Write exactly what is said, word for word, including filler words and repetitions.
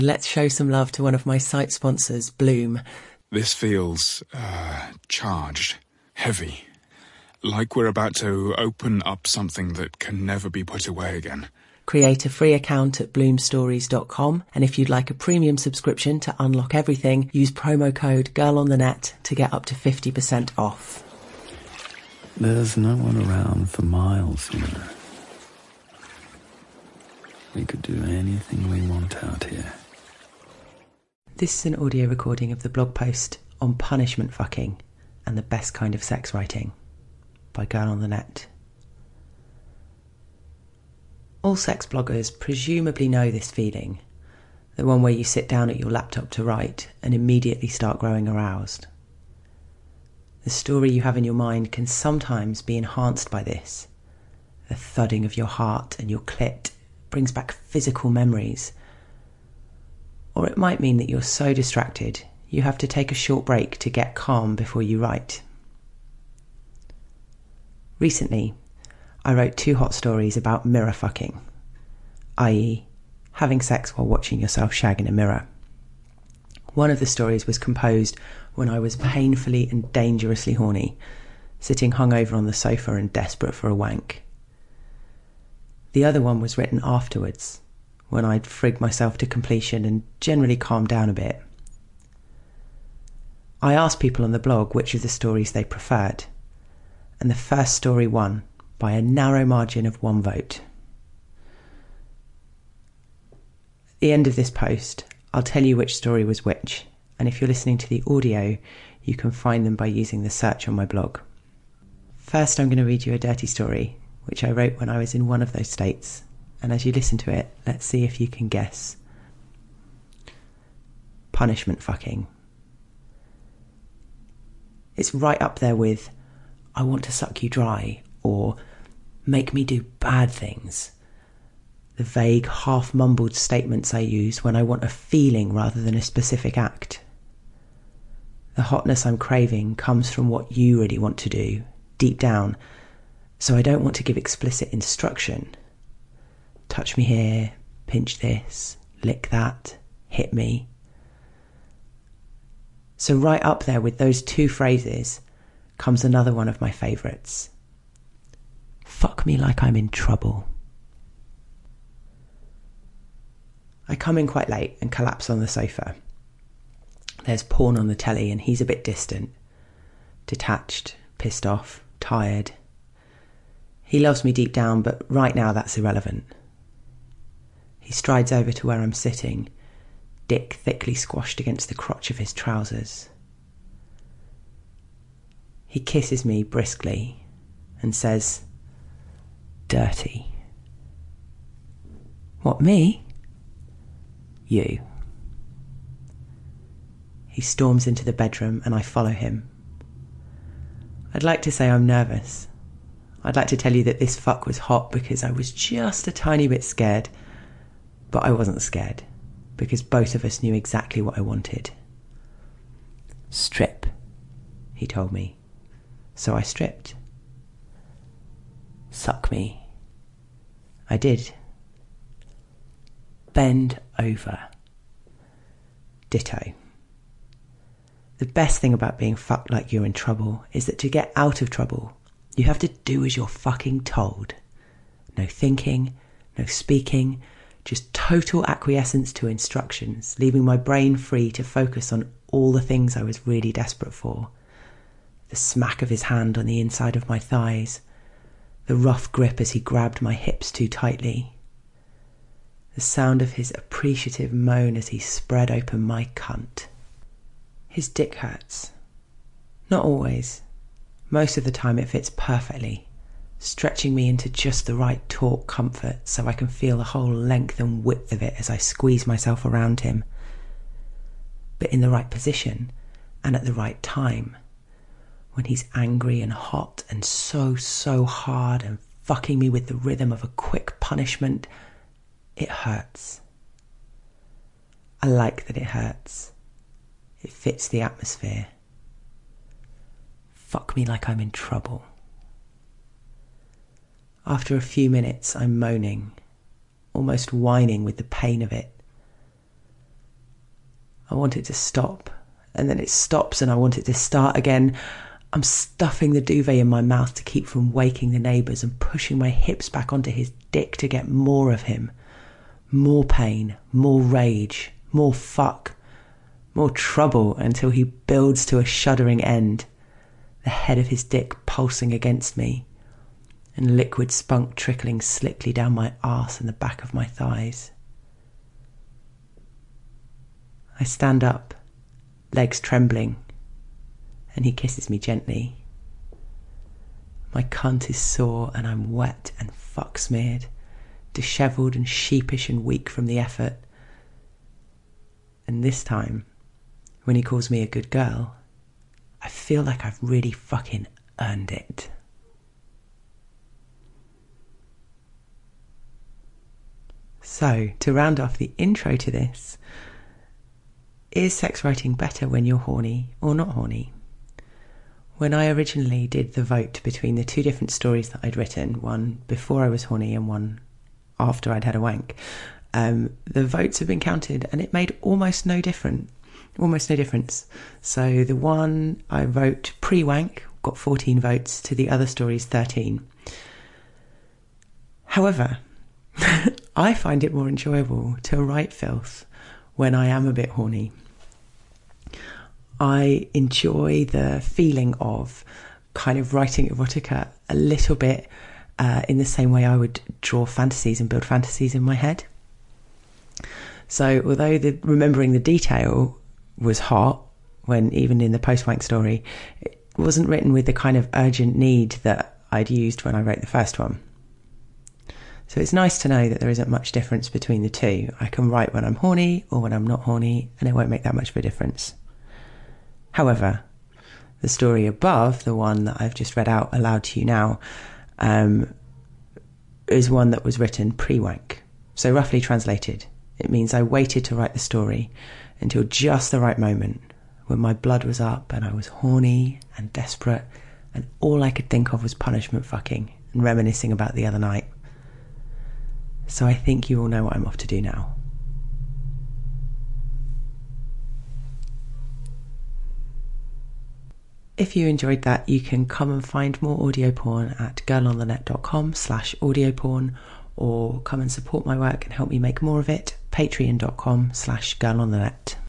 Let's show some love to one of my site sponsors, Bloom. This feels, uh, charged, heavy. Like we're about to open up something that can never be put away again. Create a free account at bloom stories dot com, and if you'd like a premium subscription to unlock everything, use promo code GIRLONTHENET to get up to fifty percent off. There's no one around for miles, you know. We could do anything we want out here. This is an audio recording of the blog post on punishment fucking and the best kind of sex writing by Girl on the Net. All sex bloggers presumably know this feeling, the one where you sit down at your laptop to write and immediately start growing aroused. The story you have in your mind can sometimes be enhanced by this. The thudding of your heart and your clit brings back physical memories. Or it might mean that you're so distracted you have to take a short break to get calm before you write. Recently, I wrote two hot stories about mirror fucking, that is, having sex while watching yourself shag in a mirror. One of the stories was composed when I was painfully and dangerously horny, sitting hungover on the sofa and desperate for a wank. The other one was written afterwards, when I'd frigged myself to completion and generally calmed down a bit. I asked people on the blog which of the stories they preferred, and the first story won by a narrow margin of one vote. At the end of this post, I'll tell you which story was which, and if you're listening to the audio, you can find them by using the search on my blog. First, I'm going to read you a dirty story, which I wrote when I was in one of those states, and as you listen to it, let's see if you can guess. Punishment fucking. It's right up there with I want to suck you dry, or make me do bad things. The vague, half-mumbled statements I use when I want a feeling rather than a specific act. The hotness I'm craving comes from what you really want to do, deep down, so I don't want to give explicit instruction. Touch me here, pinch this, lick that, hit me. So right up there with those two phrases comes another one of my favourites. Fuck me like I'm in trouble. I come in quite late and collapse on the sofa. There's porn on the telly and he's a bit distant, detached, pissed off, tired. He loves me deep down, but right now that's irrelevant. He strides over to where I'm sitting, dick thickly squashed against the crotch of his trousers. He kisses me briskly and says, "Dirty." "What, me?" "You." He storms into the bedroom and I follow him. I'd like to say I'm nervous. I'd like to tell you that this fuck was hot because I was just a tiny bit scared, but I wasn't scared because both of us knew exactly what I wanted. "Strip," he told me. So I stripped. "Suck me." I did. "Bend over." Ditto. The best thing about being fucked like you're in trouble is that to get out of trouble, you have to do as you're fucking told. No thinking, no speaking, just total acquiescence to instructions, leaving my brain free to focus on all the things I was really desperate for. The smack of his hand on the inside of my thighs, the rough grip as he grabbed my hips too tightly, the sound of his appreciative moan as he spread open my cunt. His dick hurts. Not always. Most of the time it fits perfectly, stretching me into just the right taut comfort so I can feel the whole length and width of it as I squeeze myself around him. But in the right position and at the right time. When he's angry and hot and so, so hard and fucking me with the rhythm of a quick punishment, it hurts. I like that it hurts. It fits the atmosphere. Fuck me like I'm in trouble. After a few minutes, I'm moaning, almost whining with the pain of it. I want it to stop, and then it stops and I want it to start again. I'm stuffing the duvet in my mouth to keep from waking the neighbours and pushing my hips back onto his dick to get more of him. More pain, more rage, more fuck, more trouble until he builds to a shuddering end, the head of his dick pulsing against me and liquid spunk trickling slickly down my arse and the back of my thighs. I stand up, legs trembling, and he kisses me gently. My cunt is sore and I'm wet and fuck smeared, dishevelled and sheepish and weak from the effort. And this time, when he calls me a good girl, I feel like I've really fucking earned it. So, to round off the intro to this, is sex writing better when you're horny or not horny? When I originally did the vote between the two different stories that I'd written, one before I was horny and one after I'd had a wank, um, the votes have been counted and it made almost no difference. Almost no difference. So the one I wrote pre-wank got fourteen votes, to the other stories thirteen. However, I find it more enjoyable to write filth when I am a bit horny. I enjoy the feeling of kind of writing erotica a little bit uh, in the same way I would draw fantasies and build fantasies in my head. So although the, remembering the detail was hot, when even in the post-wank story, it wasn't written with the kind of urgent need that I'd used when I wrote the first one. So it's nice to know that there isn't much difference between the two. I can write when I'm horny or when I'm not horny, and it won't make that much of a difference. However, the story above, the one that I've just read out aloud to you now, um, is one that was written pre-wank. So roughly translated, it means I waited to write the story until just the right moment, when my blood was up and I was horny and desperate, and all I could think of was punishment fucking and reminiscing about the other night. So I think you all know what I'm off to do now. If you enjoyed that, you can come and find more audio porn at girlonthenet.com slash audio porn, or come and support my work and help me make more of it, patreon.com slash girlonthenet.